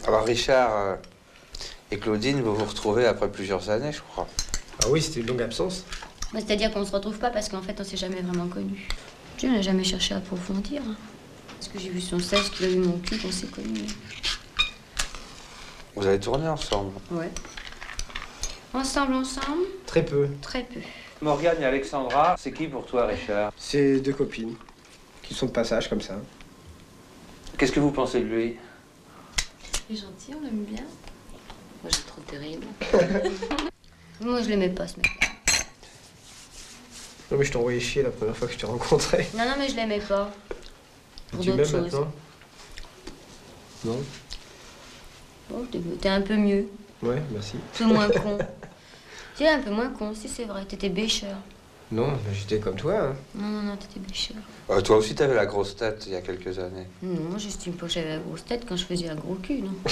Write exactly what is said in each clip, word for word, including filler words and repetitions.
Alors Richard euh, et Claudine, vous vous retrouvez après plusieurs années, je crois. Ah oui, c'était une longue absence. Bah, c'est-à-dire qu'on se retrouve pas parce qu'en fait on s'est jamais vraiment connus. Je n'ai jamais cherché à approfondir. Hein. Parce que j'ai vu son seize, qu'il a vu mon cul, qu'on s'est connus. Vous avez tourné ensemble? Ouais. Ensemble, ensemble? Très peu. Très peu. Morgane et Alexandra, c'est qui pour toi, Richard? C'est deux copines qui sont de passage comme ça. Qu'est-ce que vous pensez de lui? Il est gentil, on l'aime bien. Moi, je le trouve terrible. Moi, je l'aimais pas, ce mec-là. Non mais je t'ai envoyé chier la première fois que je t'ai rencontré. Non, non, mais je l'aimais pas. Pour Tu d'autres m'aimes choses. maintenant? Non? Bon, t'es, t'es un peu mieux. Ouais, merci. Un peu moins con. Tu es un peu moins con, si c'est vrai. T'étais bêcheur. Non, mais j'étais comme toi. Hein. Non, non, non, t'étais bêcheur. Euh, toi aussi, t'avais la grosse tête il y a quelques années. Non, moi, j'estime pas que j'avais la grosse tête quand je faisais un gros cul, non.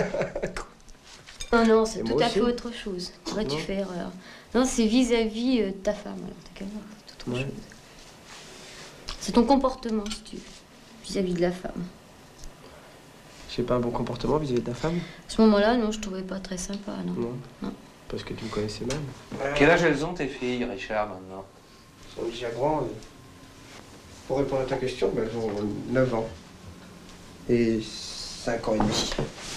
Non, non, c'est Et tout moi à aussi. fait autre chose. Là, tu Non. fais erreur. Non, c'est vis-à-vis euh, de ta femme. Alors, t'as qu'à voir, c'est autre Ouais. chose. C'est ton comportement, si tu veux, vis-à-vis de la femme. J'ai pas un bon comportement vis-à-vis de ta femme? À ce moment-là, non, je trouvais pas très sympa, non. Non. Non. Parce que tu me connaissais mal. Quel âge elles ont, tes filles, Richard, maintenant? Elles sont déjà grandes. Pour répondre à ta question, ben, elles ont neuf ans. Et cinq ans et demi.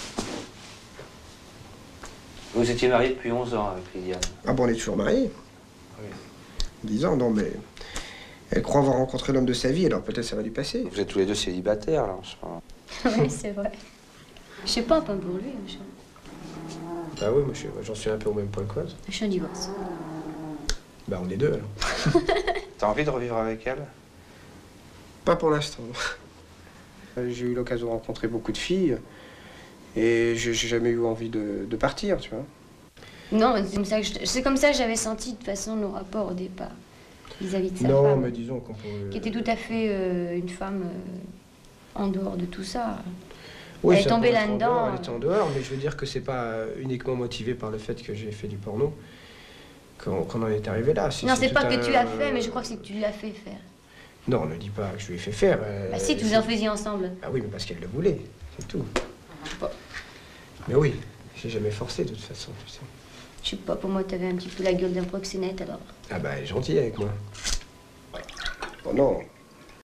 Vous étiez mariés depuis onze ans avec Liliane. Ah bon, on est toujours mariés. Oui. dix ans, non mais... Elle croit avoir rencontré l'homme de sa vie, alors peut-être ça va lui passer. Vous êtes tous les deux célibataires, là, en ce moment. Oui, c'est vrai. Je sais pas, pas pour lui, je... Bah oui, moi je- moi, j'en suis un peu au même point que toi. je suis en divorce. Bah on est deux alors. T'as envie de revivre avec elle? Pas pour l'instant. J'ai eu l'occasion de rencontrer beaucoup de filles et j'ai j'ai jamais eu envie de, de partir, tu vois. Non, mais c'est comme ça que je- c'est comme ça que j'avais senti de toute façon nos rapports au départ, vis-à-vis de sa Non, femme, mais disons qu'on peut... qui était tout à fait euh, une femme euh, en dehors de tout ça. Oui, elle est ça tombée peut être en là-dedans. dehors, Elle était en dehors, mais je veux dire que c'est pas uniquement motivé par le fait que j'ai fait du porno qu'on qu'on en est arrivé là. Non, c'est tout pas que un- tu as fait, mais je crois que c'est que tu l'as fait faire. Non, ne dis pas que je lui ai fait faire. euh, Bah si, tu vous c'est- en faisiez ensemble. Ah oui, mais parce qu'elle le voulait, c'est tout. Je sais pas. Mais oui, j'ai jamais forcé de toute façon, tu sais. Je sais pas, pour moi, t'avais un petit peu la gueule d'un proxénète alors. Ah bah, elle est gentille avec moi. Oh non,